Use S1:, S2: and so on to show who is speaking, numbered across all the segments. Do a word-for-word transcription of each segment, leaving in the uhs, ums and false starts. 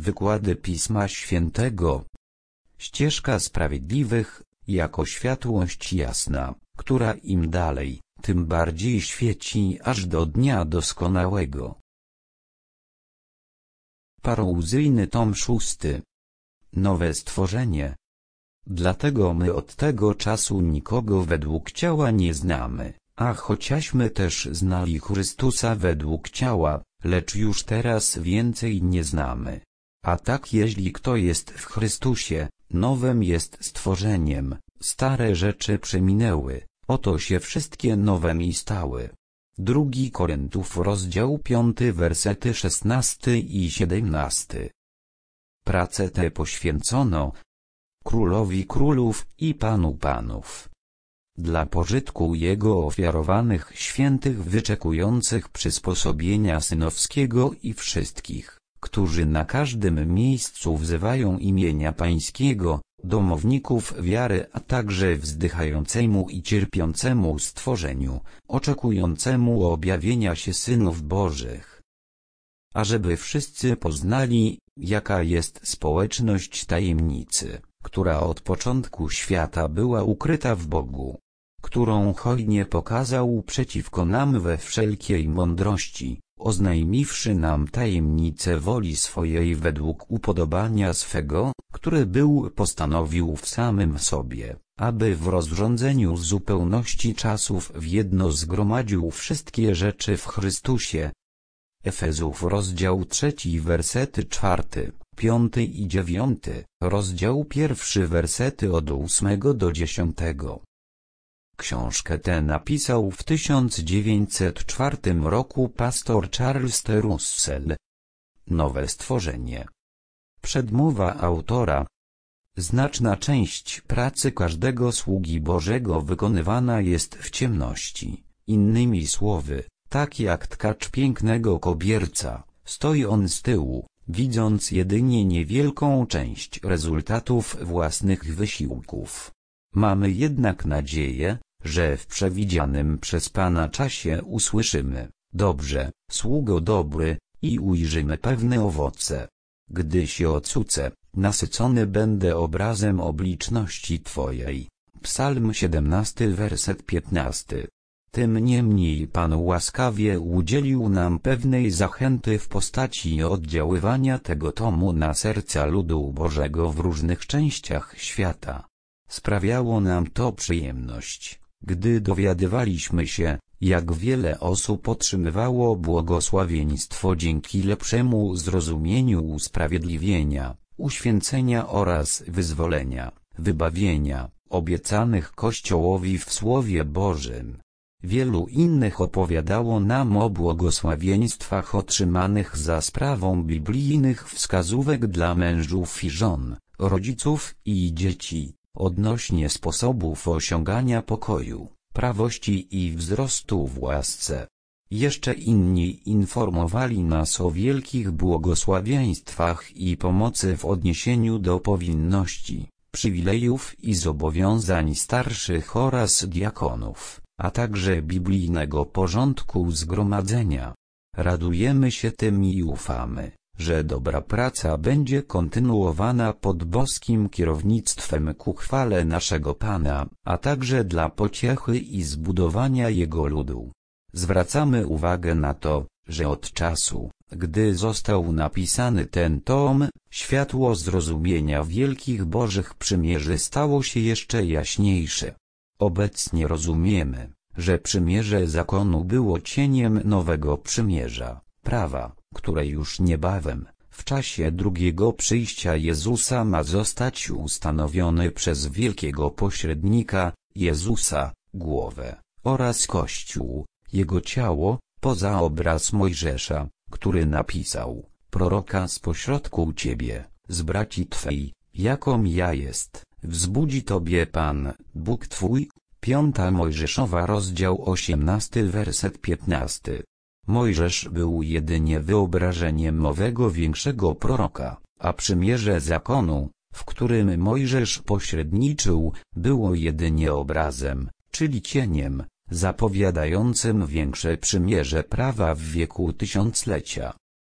S1: Wykłady Pisma Świętego. Ścieżka sprawiedliwych, jako światłość jasna, która im dalej, tym bardziej świeci aż do dnia doskonałego. Parouzyjny tom szósty. Nowe stworzenie. Dlatego my od tego czasu nikogo według ciała nie znamy, a chociażmy też znali Chrystusa według ciała, lecz już teraz więcej nie znamy. A tak jeśli kto jest w Chrystusie, nowym jest stworzeniem, stare rzeczy przeminęły, oto się wszystkie nowe mi stały. Drugi Koryntiów rozdział piąty wersety szesnasty i siedemnasty. Pracę tę poświęcono Królowi królów i Panu panów. Dla pożytku Jego ofiarowanych świętych wyczekujących przysposobienia synowskiego i wszystkich, którzy na każdym miejscu wzywają imienia Pańskiego, domowników wiary, a także wzdychającemu i cierpiącemu stworzeniu, oczekującemu objawienia się synów Bożych. Ażeby wszyscy poznali, jaka jest społeczność tajemnicy, która od początku świata była ukryta w Bogu, którą hojnie pokazał przeciwko nam we wszelkiej mądrości, oznajmiwszy nam tajemnicę woli swojej według upodobania swego, który był postanowił w samym sobie, aby w rozrządzeniu zupełności czasów w jedno zgromadził wszystkie rzeczy w Chrystusie. Efezów rozdział trzeci wersety czwarty, piąty i dziewiąty, rozdział pierwszy wersety od ósmego do dziesiątego. Książkę tę napisał w tysiąc dziewięćset czwartym roku pastor Charles T. Russell. Nowe stworzenie. Przedmowa autora. Znaczna część pracy każdego sługi Bożego wykonywana jest w ciemności. Innymi słowy, tak jak tkacz pięknego kobierca, stoi on z tyłu, widząc jedynie niewielką część rezultatów własnych wysiłków. Mamy jednak nadzieję, że w przewidzianym przez Pana czasie usłyszymy: dobrze, sługo dobry, i ujrzymy pewne owoce. Gdy się ocucę, nasycony będę obrazem obliczności Twojej. Psalm siedemnasty werset piętnasty. Tym niemniej Pan łaskawie udzielił nam pewnej zachęty w postaci oddziaływania tego tomu na serca ludu Bożego w różnych częściach świata. Sprawiało nam to przyjemność, gdy dowiadywaliśmy się, jak wiele osób otrzymywało błogosławieństwo dzięki lepszemu zrozumieniu usprawiedliwienia, uświęcenia oraz wyzwolenia, wybawienia, obiecanych Kościołowi w Słowie Bożym. Wielu innych opowiadało nam o błogosławieństwach otrzymanych za sprawą biblijnych wskazówek dla mężów i żon, rodziców i dzieci, odnośnie sposobów osiągania pokoju, prawości i wzrostu w łasce. Jeszcze inni informowali nas o wielkich błogosławieństwach i pomocy w odniesieniu do powinności, przywilejów i zobowiązań starszych oraz diakonów, a także biblijnego porządku zgromadzenia. Radujemy się tym i ufamy, że dobra praca będzie kontynuowana pod boskim kierownictwem ku chwale naszego Pana, a także dla pociechy i zbudowania Jego ludu. Zwracamy uwagę na to, że od czasu, gdy został napisany ten tom, światło zrozumienia wielkich Bożych przymierzy stało się jeszcze jaśniejsze. Obecnie rozumiemy, że przymierze zakonu było cieniem nowego przymierza, prawa, które już niebawem, w czasie drugiego przyjścia Jezusa ma zostać ustanowione przez wielkiego pośrednika, Jezusa, głowę, oraz Kościół, jego ciało, poza obraz Mojżesza, który napisał: proroka spośrodku ciebie, z braci twej, jaką ja jest, wzbudzi tobie Pan, Bóg twój. Piąta Mojżeszowa rozdział osiemnasty werset piętnasty. Mojżesz był jedynie wyobrażeniem owego większego proroka, a przymierze zakonu, w którym Mojżesz pośredniczył, było jedynie obrazem, czyli cieniem, zapowiadającym większe przymierze prawa w wieku tysiąclecia.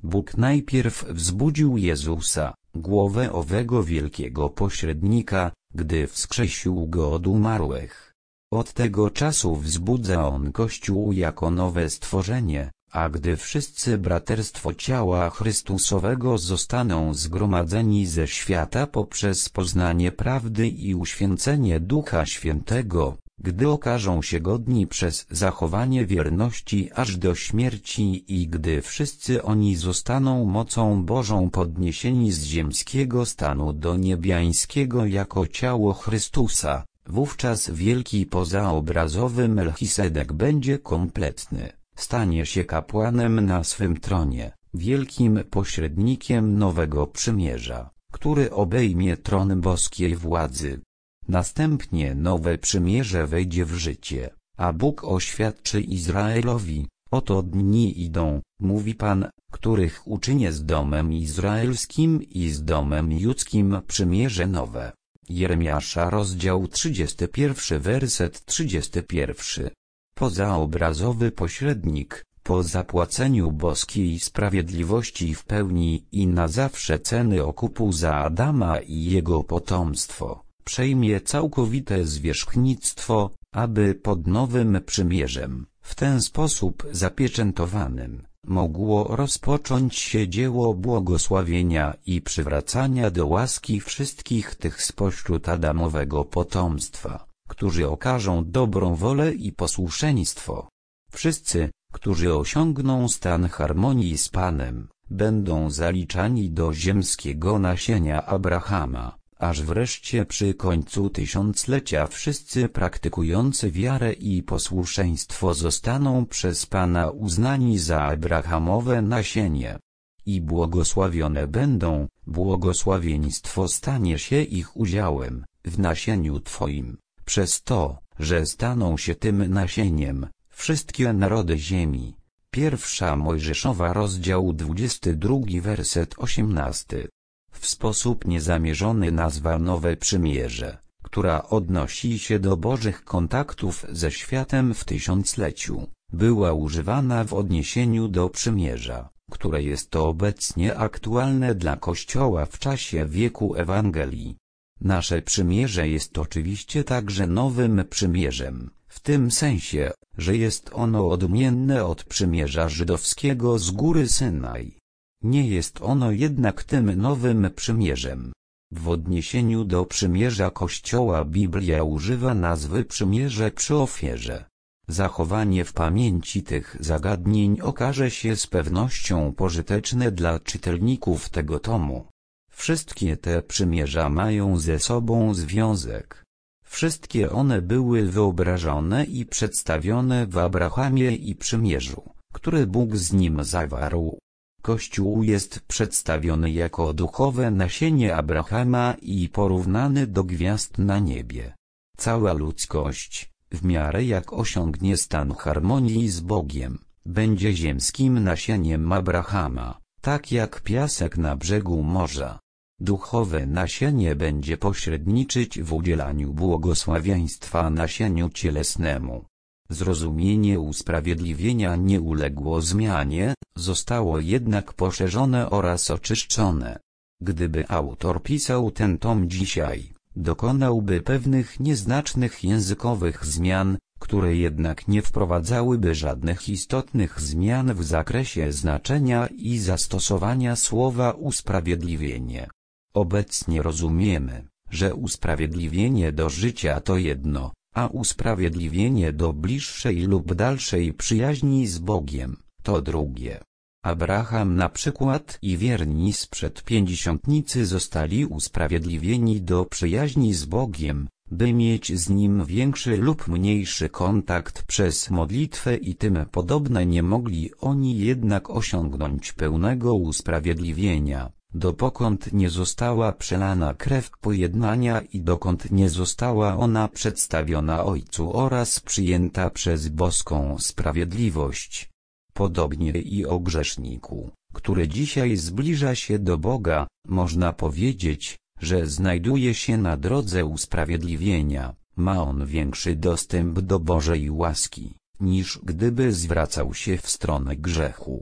S1: Bóg najpierw wzbudził Jezusa, głowę owego wielkiego pośrednika, gdy wskrzesił go od umarłych. Od tego czasu wzbudza on Kościół jako nowe stworzenie, a gdy wszyscy braterstwo ciała Chrystusowego zostaną zgromadzeni ze świata poprzez poznanie prawdy i uświęcenie Ducha Świętego, gdy okażą się godni przez zachowanie wierności aż do śmierci i gdy wszyscy oni zostaną mocą Bożą podniesieni z ziemskiego stanu do niebiańskiego jako ciało Chrystusa, wówczas wielki pozaobrazowy Melchisedek będzie kompletny, stanie się kapłanem na swym tronie, wielkim pośrednikiem nowego przymierza, który obejmie tron boskiej władzy. Następnie nowe przymierze wejdzie w życie, a Bóg oświadczy Izraelowi: oto dni idą, mówi Pan, których uczynię z domem izraelskim i z domem judzkim przymierze nowe. Jeremiasza rozdział trzydziesty pierwszy werset trzydziesty pierwszy. Pozaobrazowy pośrednik, po zapłaceniu boskiej sprawiedliwości w pełni i na zawsze ceny okupu za Adama i jego potomstwo, przejmie całkowite zwierzchnictwo, aby pod nowym przymierzem, w ten sposób zapieczętowanym, mogło rozpocząć się dzieło błogosławienia i przywracania do łaski wszystkich tych spośród Adamowego potomstwa, którzy okażą dobrą wolę i posłuszeństwo. Wszyscy, którzy osiągną stan harmonii z Panem, będą zaliczani do ziemskiego nasienia Abrahama, aż wreszcie przy końcu tysiąclecia wszyscy praktykujący wiarę i posłuszeństwo zostaną przez Pana uznani za Abrahamowe nasienie. I błogosławione będą, błogosławieństwo stanie się ich udziałem, w nasieniu Twoim, przez to, że staną się tym nasieniem, wszystkie narody ziemi. Pierwsza Mojżeszowa rozdział dwudziesty drugi werset osiemnasty. W sposób niezamierzony nazwa Nowe Przymierze, która odnosi się do Bożych kontaktów ze światem w tysiącleciu, była używana w odniesieniu do przymierza, które jest to obecnie aktualne dla Kościoła w czasie wieku Ewangelii. Nasze przymierze jest oczywiście także nowym przymierzem, w tym sensie, że jest ono odmienne od przymierza żydowskiego z góry Synaj. Nie jest ono jednak tym nowym przymierzem. W odniesieniu do przymierza Kościoła Biblia używa nazwy przymierze przy ofierze. Zachowanie w pamięci tych zagadnień okaże się z pewnością pożyteczne dla czytelników tego tomu. Wszystkie te przymierza mają ze sobą związek. Wszystkie one były wyobrażone i przedstawione w Abrahamie i przymierzu, który Bóg z nim zawarł. Kościół jest przedstawiony jako duchowe nasienie Abrahama i porównany do gwiazd na niebie. Cała ludzkość, w miarę jak osiągnie stan harmonii z Bogiem, będzie ziemskim nasieniem Abrahama, tak jak piasek na brzegu morza. Duchowe nasienie będzie pośredniczyć w udzielaniu błogosławieństwa nasieniu cielesnemu. Zrozumienie usprawiedliwienia nie uległo zmianie, zostało jednak poszerzone oraz oczyszczone. Gdyby autor pisał ten tom dzisiaj, dokonałby pewnych nieznacznych językowych zmian, które jednak nie wprowadzałyby żadnych istotnych zmian w zakresie znaczenia i zastosowania słowa usprawiedliwienie. Obecnie rozumiemy, że usprawiedliwienie do życia to jedno, a usprawiedliwienie do bliższej lub dalszej przyjaźni z Bogiem to drugie. Abraham na przykład i wierni sprzed pięćdziesiątnicy zostali usprawiedliwieni do przyjaźni z Bogiem, by mieć z Nim większy lub mniejszy kontakt przez modlitwę i tym podobne. Nie mogli oni jednak osiągnąć pełnego usprawiedliwienia, dopokąd nie została przelana krew pojednania i dokąd nie została ona przedstawiona Ojcu oraz przyjęta przez boską sprawiedliwość. Podobnie i o grzeszniku, który dzisiaj zbliża się do Boga, można powiedzieć, że znajduje się na drodze usprawiedliwienia, ma on większy dostęp do Bożej łaski, niż gdyby zwracał się w stronę grzechu.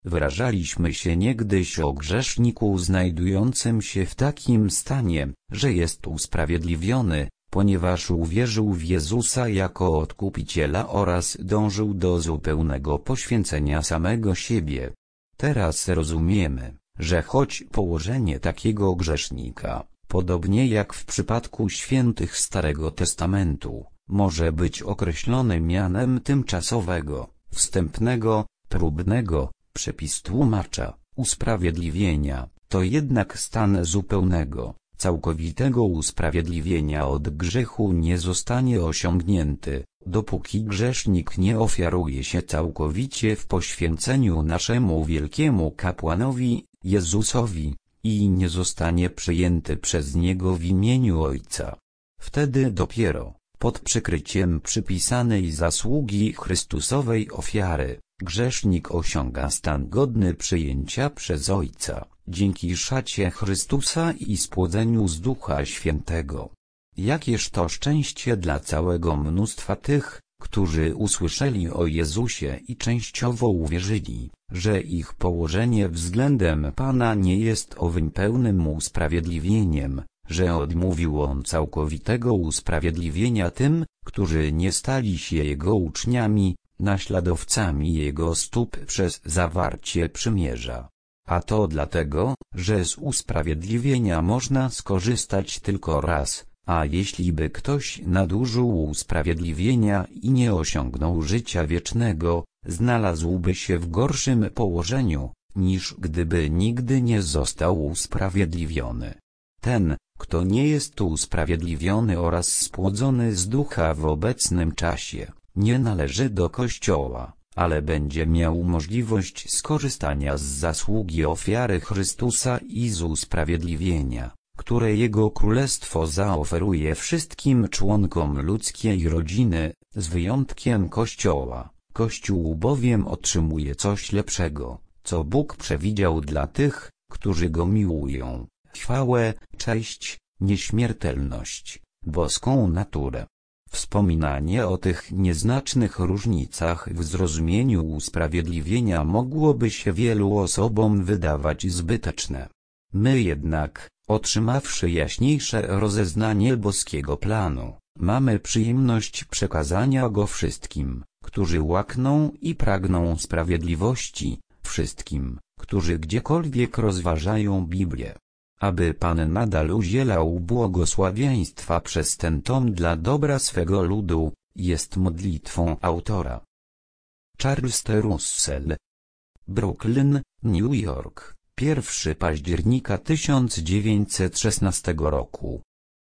S1: Wyrażaliśmy się niegdyś o grzeszniku znajdującym się w takim stanie, że jest usprawiedliwiony, ponieważ uwierzył w Jezusa jako Odkupiciela oraz dążył do zupełnego poświęcenia samego siebie. Teraz rozumiemy, że choć położenie takiego grzesznika, podobnie jak w przypadku świętych Starego Testamentu, może być określone mianem tymczasowego, wstępnego, próbnego, przepis tłumacza, usprawiedliwienia, to jednak stan zupełnego, całkowitego usprawiedliwienia od grzechu nie zostanie osiągnięty, dopóki grzesznik nie ofiaruje się całkowicie w poświęceniu naszemu wielkiemu kapłanowi, Jezusowi, i nie zostanie przyjęty przez Niego w imieniu Ojca. Wtedy dopiero, pod przykryciem przypisanej zasługi Chrystusowej ofiary, grzesznik osiąga stan godny przyjęcia przez Ojca, dzięki szacie Chrystusa i spłodzeniu z Ducha Świętego. Jakież to szczęście dla całego mnóstwa tych, którzy usłyszeli o Jezusie i częściowo uwierzyli, że ich położenie względem Pana nie jest owym pełnym usprawiedliwieniem, że odmówił On całkowitego usprawiedliwienia tym, którzy nie stali się Jego uczniami, naśladowcami Jego stóp przez zawarcie przymierza. A to dlatego, że z usprawiedliwienia można skorzystać tylko raz, a jeśli by ktoś nadużył usprawiedliwienia i nie osiągnął życia wiecznego, znalazłby się w gorszym położeniu, niż gdyby nigdy nie został usprawiedliwiony. Ten, kto nie jest usprawiedliwiony oraz spłodzony z Ducha w obecnym czasie, nie należy do Kościoła, ale będzie miał możliwość skorzystania z zasługi ofiary Chrystusa i z usprawiedliwienia, które Jego Królestwo zaoferuje wszystkim członkom ludzkiej rodziny, z wyjątkiem Kościoła. Kościół bowiem otrzymuje coś lepszego, co Bóg przewidział dla tych, którzy Go miłują: chwałę, cześć, nieśmiertelność, boską naturę. Wspominanie o tych nieznacznych różnicach w zrozumieniu usprawiedliwienia mogłoby się wielu osobom wydawać zbyteczne. My jednak, otrzymawszy jaśniejsze rozeznanie boskiego planu, mamy przyjemność przekazania go wszystkim, którzy łakną i pragną sprawiedliwości, wszystkim, którzy gdziekolwiek rozważają Biblię. Aby Pan nadal udzielał błogosławieństwa przez ten tom dla dobra swego ludu, jest modlitwą autora. Charles T. Russell. Brooklyn, New York, pierwszego października tysiąc dziewięćset szesnastego roku.